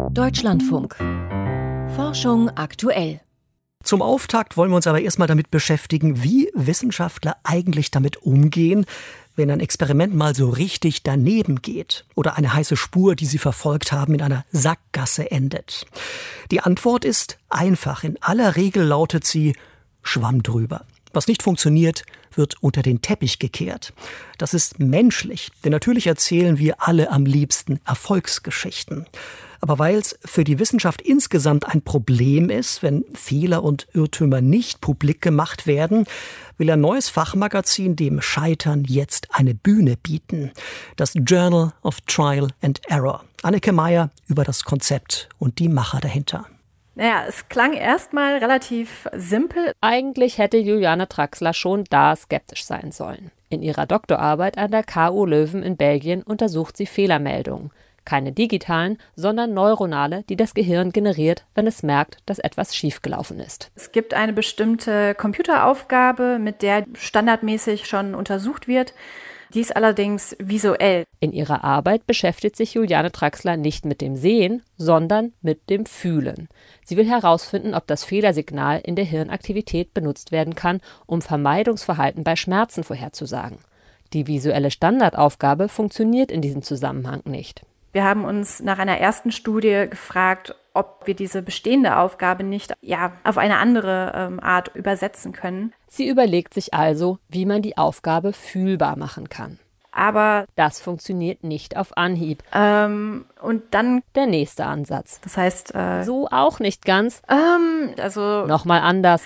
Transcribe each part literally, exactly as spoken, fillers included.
Deutschlandfunk. Forschung aktuell. Zum Auftakt wollen wir uns aber erstmal damit beschäftigen, wie Wissenschaftler eigentlich damit umgehen, wenn ein Experiment mal so richtig daneben geht oder eine heiße Spur, die sie verfolgt haben, in einer Sackgasse endet. Die Antwort ist einfach. In aller Regel lautet sie Schwamm drüber. Was nicht funktioniert, wird unter den Teppich gekehrt. Das ist menschlich, denn natürlich erzählen wir alle am liebsten Erfolgsgeschichten. Aber weil es für die Wissenschaft insgesamt ein Problem ist, wenn Fehler und Irrtümer nicht publik gemacht werden, will ein neues Fachmagazin dem Scheitern jetzt eine Bühne bieten. Das Journal of Trial and Error. Anneke Meyer über das Konzept und die Macher dahinter. Naja, es klang erstmal relativ simpel. Eigentlich hätte Juliane Traxler schon da skeptisch sein sollen. In ihrer Doktorarbeit an der K U Leuven in Belgien untersucht sie Fehlermeldungen. Keine digitalen, sondern neuronale, die das Gehirn generiert, wenn es merkt, dass etwas schiefgelaufen ist. Es gibt eine bestimmte Computeraufgabe, mit der standardmäßig schon untersucht wird. Die ist allerdings visuell. In ihrer Arbeit beschäftigt sich Juliane Traxler nicht mit dem Sehen, sondern mit dem Fühlen. Sie will herausfinden, ob das Fehlersignal in der Hirnaktivität benutzt werden kann, um Vermeidungsverhalten bei Schmerzen vorherzusagen. Die visuelle Standardaufgabe funktioniert in diesem Zusammenhang nicht. Wir haben uns nach einer ersten Studie gefragt, ob wir diese bestehende Aufgabe nicht ja, auf eine andere ähm, Art übersetzen können. Sie überlegt sich also, wie man die Aufgabe fühlbar machen kann. Aber das funktioniert nicht auf Anhieb. Ähm, und dann der nächste Ansatz. Das heißt, äh, so auch nicht ganz. Ähm, also nochmal anders.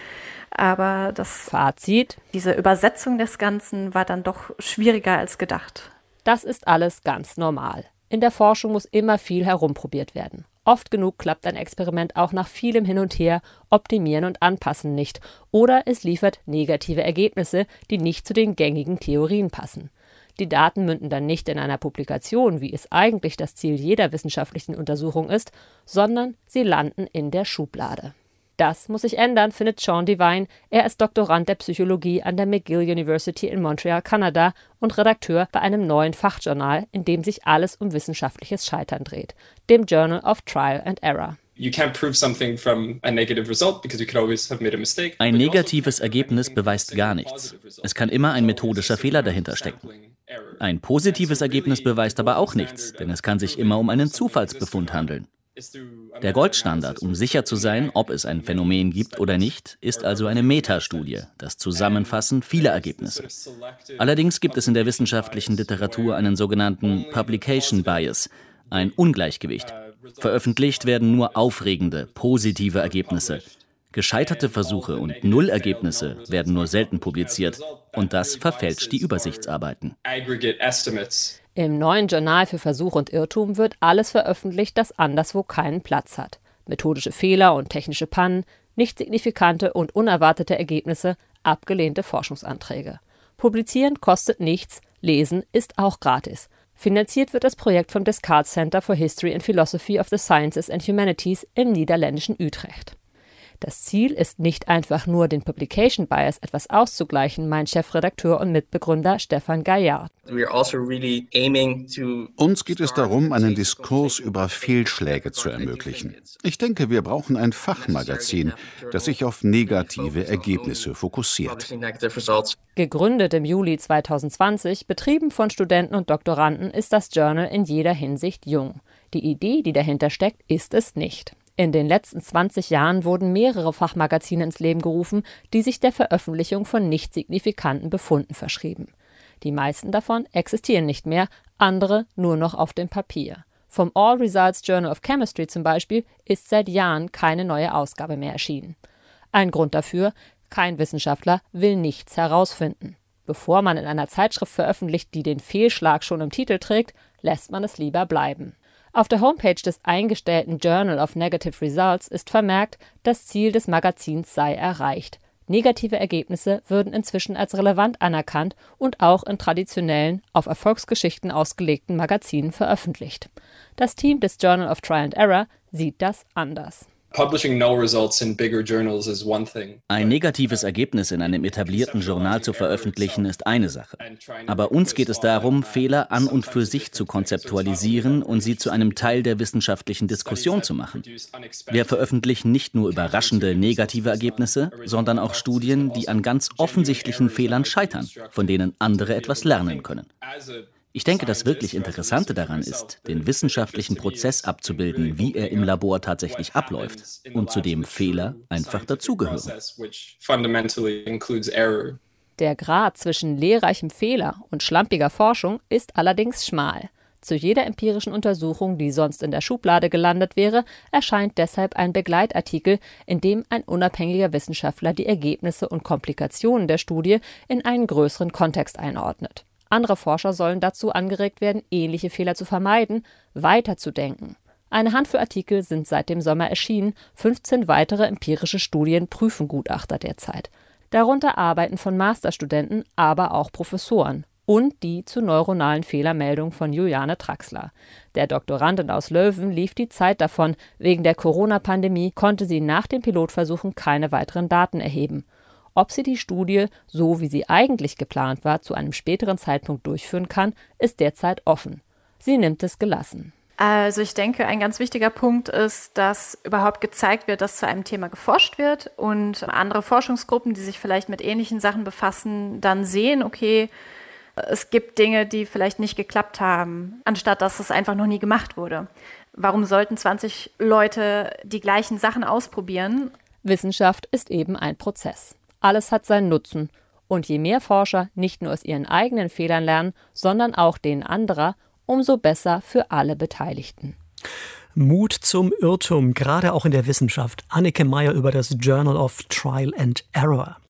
Aber das Fazit: Diese Übersetzung des Ganzen war dann doch schwieriger als gedacht. Das ist alles ganz normal. In der Forschung muss immer viel herumprobiert werden. Oft genug klappt ein Experiment auch nach vielem Hin und Her, Optimieren und Anpassen nicht. Oder es liefert negative Ergebnisse, die nicht zu den gängigen Theorien passen. Die Daten münden dann nicht in einer Publikation, wie es eigentlich das Ziel jeder wissenschaftlichen Untersuchung ist, sondern sie landen in der Schublade. Das muss sich ändern, findet Sean Devine. Er ist Doktorand der Psychologie an der McGill University in Montreal, Kanada und Redakteur bei einem neuen Fachjournal, in dem sich alles um wissenschaftliches Scheitern dreht, dem Journal of Trial and Error. Ein negatives Ergebnis beweist gar nichts. Es kann immer ein methodischer Fehler dahinter stecken. Ein positives Ergebnis beweist aber auch nichts, denn es kann sich immer um einen Zufallsbefund handeln. Der Goldstandard, um sicher zu sein, ob es ein Phänomen gibt oder nicht, ist also eine Metastudie, das Zusammenfassen vieler Ergebnisse. Allerdings gibt es in der wissenschaftlichen Literatur einen sogenannten Publication Bias, ein Ungleichgewicht. Veröffentlicht werden nur aufregende, positive Ergebnisse. Gescheiterte Versuche und Nullergebnisse werden nur selten publiziert und das verfälscht die Übersichtsarbeiten. Im neuen Journal für Versuch und Irrtum wird alles veröffentlicht, das anderswo keinen Platz hat. Methodische Fehler und technische Pannen, nicht signifikante und unerwartete Ergebnisse, abgelehnte Forschungsanträge. Publizieren kostet nichts, lesen ist auch gratis. Finanziert wird das Projekt vom Descartes Center for History and Philosophy of the Sciences and Humanities im niederländischen Utrecht. Das Ziel ist nicht einfach nur, den Publication Bias etwas auszugleichen, meint Chefredakteur und Mitbegründer Stefan Gaillard. Uns geht es darum, einen Diskurs über Fehlschläge zu ermöglichen. Ich denke, wir brauchen ein Fachmagazin, das sich auf negative Ergebnisse fokussiert. Gegründet im Juli zweitausendzwanzig, betrieben von Studenten und Doktoranden, ist das Journal in jeder Hinsicht jung. Die Idee, die dahinter steckt, ist es nicht. In den letzten zwanzig Jahren wurden mehrere Fachmagazine ins Leben gerufen, die sich der Veröffentlichung von nicht signifikanten Befunden verschrieben. Die meisten davon existieren nicht mehr, andere nur noch auf dem Papier. Vom All Results Journal of Chemistry zum Beispiel ist seit Jahren keine neue Ausgabe mehr erschienen. Ein Grund dafür: kein Wissenschaftler will nichts herausfinden. Bevor man in einer Zeitschrift veröffentlicht, die den Fehlschlag schon im Titel trägt, lässt man es lieber bleiben. Auf der Homepage des eingestellten Journal of Negative Results ist vermerkt, das Ziel des Magazins sei erreicht. Negative Ergebnisse würden inzwischen als relevant anerkannt und auch in traditionellen, auf Erfolgsgeschichten ausgelegten Magazinen veröffentlicht. Das Team des Journal of Trial and Error sieht das anders. Ein negatives Ergebnis in einem etablierten Journal zu veröffentlichen, ist eine Sache. Aber uns geht es darum, Fehler an und für sich zu konzeptualisieren und sie zu einem Teil der wissenschaftlichen Diskussion zu machen. Wir veröffentlichen nicht nur überraschende negative Ergebnisse, sondern auch Studien, die an ganz offensichtlichen Fehlern scheitern, von denen andere etwas lernen können. Ich denke, das wirklich Interessante daran ist, den wissenschaftlichen Prozess abzubilden, wie er im Labor tatsächlich abläuft und zu dem Fehler einfach dazugehören. Der Grad zwischen lehrreichem Fehler und schlampiger Forschung ist allerdings schmal. Zu jeder empirischen Untersuchung, die sonst in der Schublade gelandet wäre, erscheint deshalb ein Begleitartikel, in dem ein unabhängiger Wissenschaftler die Ergebnisse und Komplikationen der Studie in einen größeren Kontext einordnet. Andere Forscher sollen dazu angeregt werden, ähnliche Fehler zu vermeiden, weiterzudenken. Eine Handvoll Artikel sind seit dem Sommer erschienen, fünfzehn weitere empirische Studien prüfen Gutachter derzeit. Darunter Arbeiten von Masterstudenten, aber auch Professoren und die zu neuronalen Fehlermeldungen von Juliane Traxler. Der Doktorandin aus Leuven lief die Zeit davon, wegen der Corona-Pandemie konnte sie nach den Pilotversuchen keine weiteren Daten erheben. Ob sie die Studie, so wie sie eigentlich geplant war, zu einem späteren Zeitpunkt durchführen kann, ist derzeit offen. Sie nimmt es gelassen. Also ich denke, ein ganz wichtiger Punkt ist, dass überhaupt gezeigt wird, dass zu einem Thema geforscht wird und andere Forschungsgruppen, die sich vielleicht mit ähnlichen Sachen befassen, dann sehen, okay, es gibt Dinge, die vielleicht nicht geklappt haben, anstatt dass es einfach noch nie gemacht wurde. Warum sollten zwanzig Leute die gleichen Sachen ausprobieren? Wissenschaft ist eben ein Prozess. Alles hat seinen Nutzen. Und je mehr Forscher nicht nur aus ihren eigenen Fehlern lernen, sondern auch denen anderer, umso besser für alle Beteiligten. Mut zum Irrtum, gerade auch in der Wissenschaft. Anneke Meyer über das Journal of Trial and Error.